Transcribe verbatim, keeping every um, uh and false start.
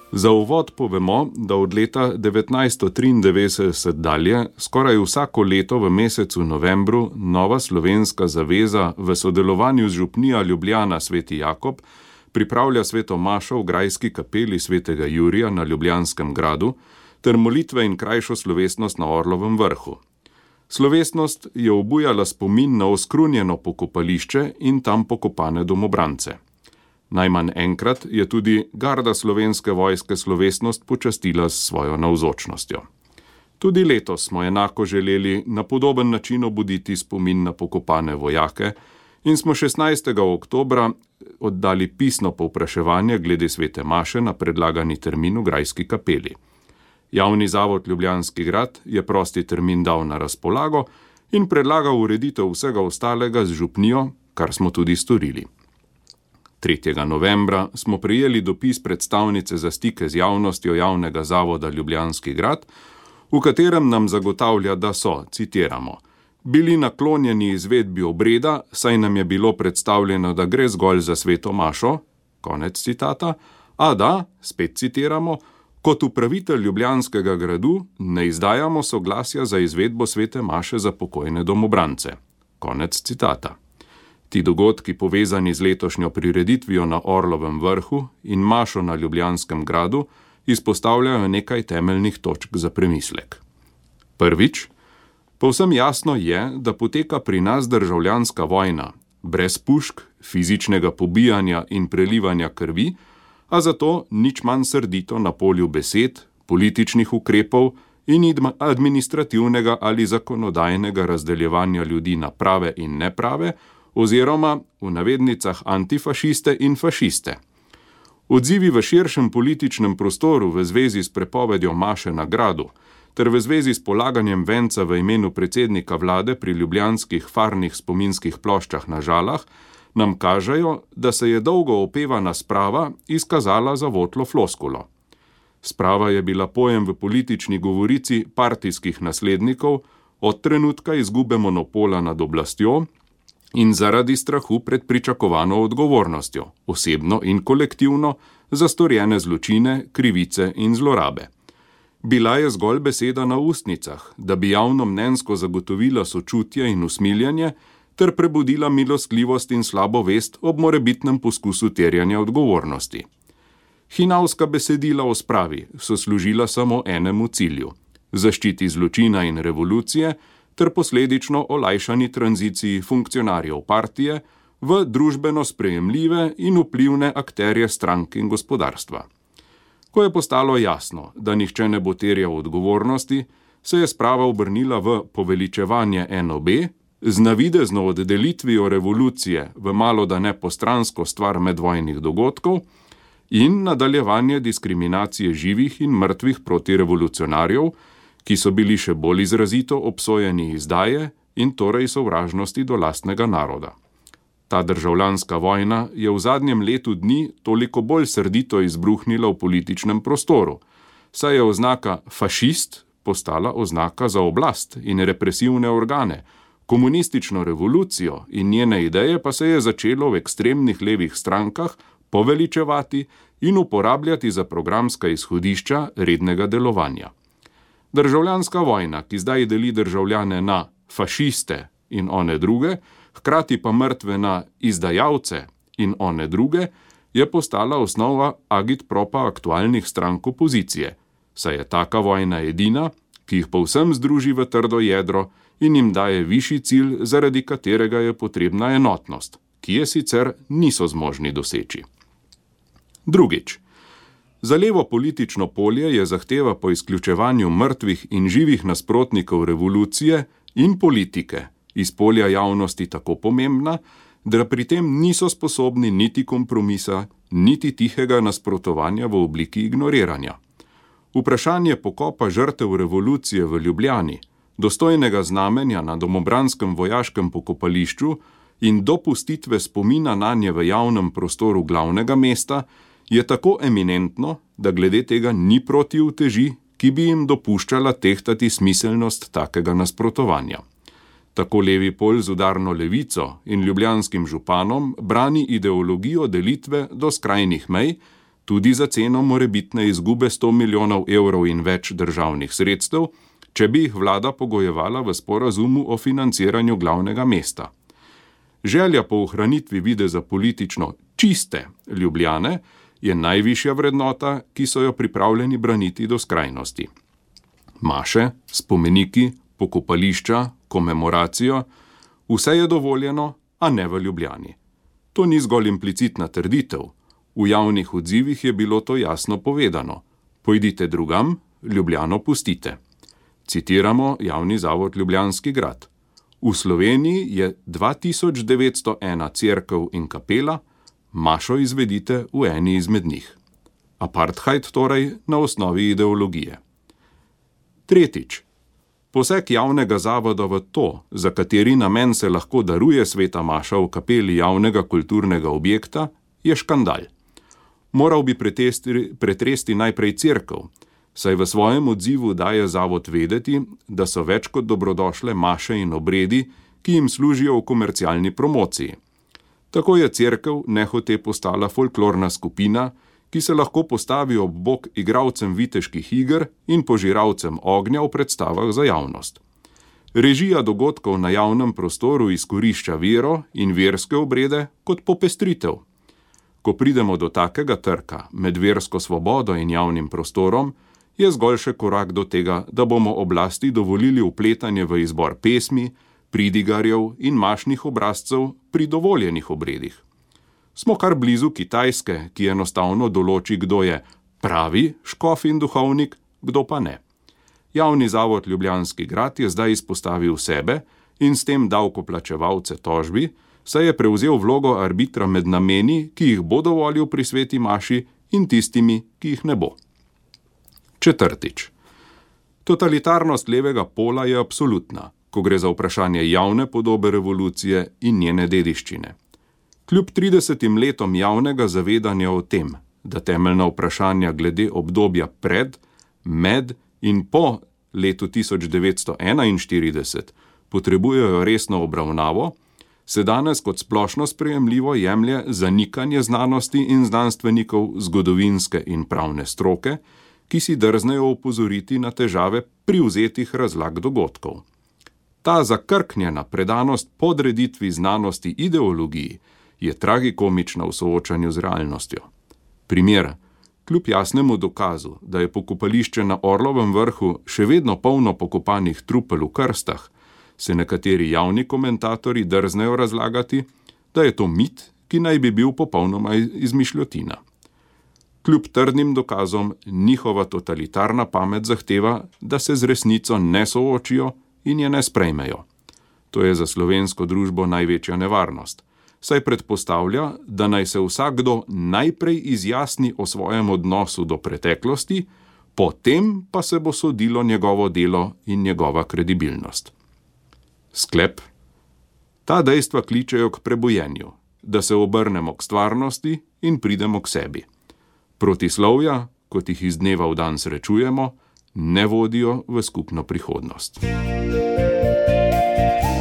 Za uvod povemo, da od leta devetnajststo triindevetdeset dalje skoraj vsako leto v mesecu novembru Nova slovenska zaveza v sodelovanju z župnija Ljubljana Sveti Jakob pripravlja sveto mašo v grajski kapeli svetega Jurija na Ljubljanskem gradu ter molitve in krajšo slovesnost na Orlovem vrhu. Slovesnost je obujala spomin na oskrunjeno pokopališče in tam pokopane domobrance. Najmanj enkrat je tudi garda Slovenske vojske slovesnost počastila s svojo navzočnostjo. Tudi letos smo enako želeli na podoben način obuditi spomin na pokopane vojake in smo šestnajstega oktobra oddali pisno povpraševanje glede svete maše na predlagani termin v grajski kapeli. Javni zavod Ljubljanski grad je prosti termin dal na razpolago in predlagal ureditev vsega ostalega z župnijo, kar smo tudi storili. tretjega novembra smo prejeli dopis predstavnice za stike z javnostjo javnega zavoda Ljubljanski grad, v katerem nam zagotavlja, da so, citiramo, bili naklonjeni izvedbi obreda, saj nam je bilo predstavljeno, da gre zgolj za sveto mašo, konec citata, a da, spet citiramo, kot upravitelj Ljubljanskega gradu ne izdajamo soglasja za izvedbo svete maše za pokojne domobrance, konec citata. Ti dogodki, povezani z letošnjo prireditvijo na Orlovem vrhu in mašo na Ljubljanskem gradu, izpostavljajo nekaj temeljnih točk za premislek. Prvič, povsem jasno je, da poteka pri nas državljanska vojna, brez pušk, fizičnega pobijanja in prelivanja krvi, a zato nič manj srdito na polju besed, političnih ukrepov in administrativnega ali zakonodajnega razdeljevanja ljudi na prave in neprave, oziroma v navednicah antifašiste in fašiste. Odzivi v širšem političnem prostoru v zvezi s prepovedjo maše na gradu ter v zvezi s polaganjem venca v imenu predsednika vlade pri ljubljanskih farnih spominskih ploščah na Žalah nam kažejo, da se je dolgo opevana sprava izkazala za votlo floskulo. Sprava je bila pojem v politični govorici partijskih naslednikov od trenutka izgube monopola nad oblastjo in zaradi strahu pred pričakovano odgovornostjo, osebno in kolektivno, za storjene zločine, krivice in zlorabe. Bila je zgolj beseda na ustnicah, da bi javno mnenjsko zagotovila sočutje in usmiljanje ter prebudila milostljivost in slabo vest ob morebitnem poskusu terjanja odgovornosti. Hinavska besedila o spravi so služila samo enemu cilju – zaščiti zločina in revolucije ter posledično olajšani tranziciji funkcionarjev partije v družbeno sprejemljive in vplivne akterje strank in gospodarstva. Ko je postalo jasno, da nihče ne bo terjal odgovornosti, se je sprava obrnila v poveličevanje N O B z navidezno oddelitvijo revolucije v malo da ne postransko stvar medvojnih dogodkov in nadaljevanje diskriminacije živih in mrtvih protirevolucionarjev, ki so bili še bolj izrazito obsojeni izdaje in torej sovražnosti do lastnega naroda. Ta državljanska vojna je v zadnjem letu dni toliko bolj srdito izbruhnila v političnem prostoru, saj je oznaka fašist postala oznaka za oblast in represivne organe, komunistično revolucijo in njene ideje pa se je začelo v ekstremnih levih strankah poveličevati in uporabljati za programska izhodišča rednega delovanja. Državljanska vojna, ki zdaj deli državljane na fašiste in one druge, hkrati pa mrtve na izdajalce in one druge, je postala osnova agitpropa aktualnih strank opozicije, saj je taka vojna edina, ki jih povsem združi v trdo jedro in jim daje višji cilj, zaradi katerega je potrebna enotnost, ki je sicer niso zmožni doseči. Drugič. Za levo politično polje je zahteva po izključevanju mrtvih in živih nasprotnikov revolucije in politike iz polja javnosti tako pomembna, da pri tem niso sposobni niti kompromisa, niti tihega nasprotovanja v obliki ignoriranja. Vprašanje pokopa žrtev revolucije v Ljubljani, dostojnega znamenja na domobranskem vojaškem pokopališču in dopustitve spomina nanje v javnem prostoru glavnega mesta je tako eminentno, da glede tega ni protiuteži, ki bi jim dopuščala tehtati smiselnost takega nasprotovanja. Tako levi pol z udarno levico in ljubljanskim županom brani ideologijo delitve do skrajnih mej, tudi za ceno morebitne izgube sto milijonov evrov in več državnih sredstev, če bi jih vlada pogojevala v sporazumu o financiranju glavnega mesta. Želja po ohranitvi videza politično čiste Ljubljane je najvišja vrednota, ki so jo pripravljeni braniti do skrajnosti. Maše, spomeniki, pokopališča, komemoracijo, vse je dovoljeno, a ne v Ljubljani. To ni zgolj implicitna trditev. V javnih odzivih je bilo to jasno povedano. Pojdite drugam, Ljubljano pustite. Citiramo javni zavod Ljubljanski grad. V Sloveniji je dva tisoč devetsto ena cerkev in kapela, mašo izvedite v eni izmed njih. Apartheid torej na osnovi ideologije. Tretjič. Poseg javnega zavoda v to, za kateri namen se lahko daruje sveta maša v kapeli javnega kulturnega objekta, je škandal. Moral bi pretesti, pretresti najprej cerkev, saj v svojem odzivu daje zavod vedeti, da so več kot dobrodošle maše in obredi, ki jim služijo v komercialni promociji. Tako je cerkev nehote postala folklorna skupina, ki se lahko postavi ob bok igralcem viteških iger in požiralcem ognja v predstavah za javnost. Režija dogodkov na javnem prostoru izkorišča vero in verske obrede kot popestritev. Ko pridemo do takega trka med versko svobodo in javnim prostorom, je zgolj še korak do tega, da bomo oblasti dovolili vpletanje v izbor pesmi, pridigarjev in mašnih obrazcev pri dovoljenih obredih. Smo kar blizu Kitajske, ki enostavno določi, kdo je pravi škof in duhovnik, kdo pa ne. Javni zavod Ljubljanski grad je zdaj izpostavil sebe in s tem davkoplačevalce tožbi, saj je prevzel vlogo arbitra med nameni, ki jih bo dovolil pri sveti maši, in tistimi, ki jih ne bo. Četrtič. Totalitarnost levega pola je absolutna, ko gre za vprašanje javne podobe revolucije in njene dediščine. Kljub tridesetim letom javnega zavedanja o tem, da temeljna vprašanja glede obdobja pred, med in po letu tisoč devetsto enainštirideset potrebujejo resno obravnavo, se danes kot splošno sprejemljivo jemlje zanikanje znanosti in znanstvenikov zgodovinske in pravne stroke, ki si drznejo opozoriti na težave privzetih razlag dogodkov. Ta zakrknjena predanost podreditvi znanosti ideologiji je tragikomična v soočanju z realnostjo. Primer. Kljub jasnemu dokazu, da je pokopališče na Orlovem vrhu še vedno polno pokopanih trupel v krstah, se nekateri javni komentatorji drznejo razlagati, da je to mit, ki naj bi bil popolnoma izmišljotina. Kljub trdnim dokazom njihova totalitarna pamet zahteva, da se z resnico ne soočijo in je ne sprejmejo. To je za slovensko družbo največja nevarnost, saj predpostavlja, da naj se vsakdo najprej izjasni o svojem odnosu do preteklosti, potem pa se bo sodilo njegovo delo in njegova kredibilnost. Sklep. Ta dejstva kličejo k prebojenju, da se obrnemo k stvarnosti in pridemo k sebi. Protislovja, kot jih iz dneva v dan srečujemo, ne vodijo v skupno prihodnost.